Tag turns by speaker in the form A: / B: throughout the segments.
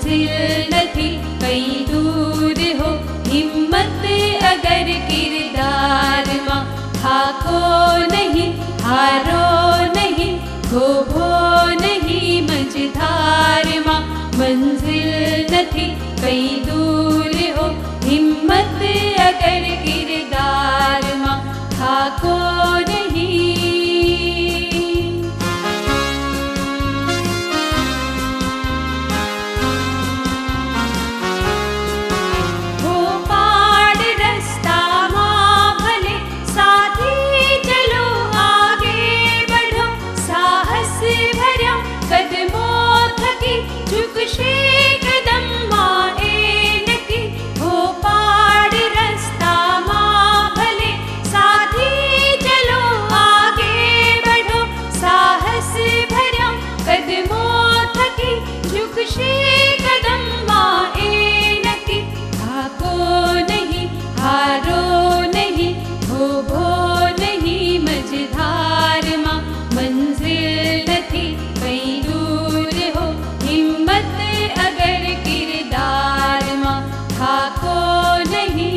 A: मंजिल नथी कई दूर हो, हिम्मत अगर किरदार मां, थाको नहीं हारो नहीं, खोभो नहीं मझधार मां। मंजिल नथी कई दूर हो, हिम्मत अगर किरदार मां, थाको नहीं। हो पाड़ रास्ता मां भले, साथी चलो आगे बढ़ो, साहस भरा कदमों थकी, झुकशे कदम मां एनकी। हो पाड़ रास्ता मां भले, साथी चलो आगे बढ़ो, साहस भरा कदमों थकी, झुकशे कदम मां एनकी। थाको नहीं हारो नहीं, खोभो नहीं मझधार मां। मंजिल नथी कई दूर हो, हिम्मत अगर किरदार मां, थाको नहीं।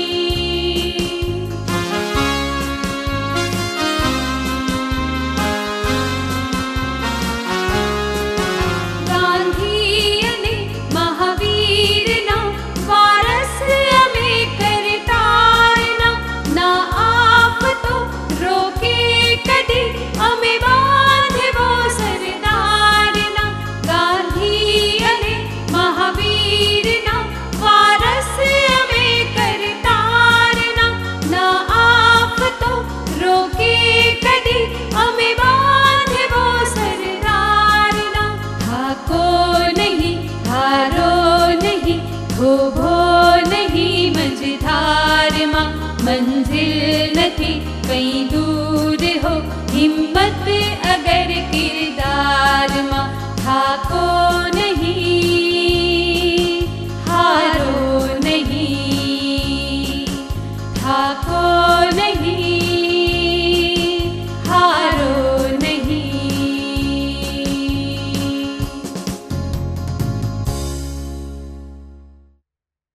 A: गांधी अने महावीरना वारस अमे करतारना, ना आप तो रोके कदी अमे बांधवो सरदारना। गांधी अने महावीरना वारस अमे करतारना, ना आप तो रोके कदी अमे बांधवो सरदारना। थाको नहीं हारो नहीं, खोभो नहीं मझधार मां। मंजिल नथी कई दूर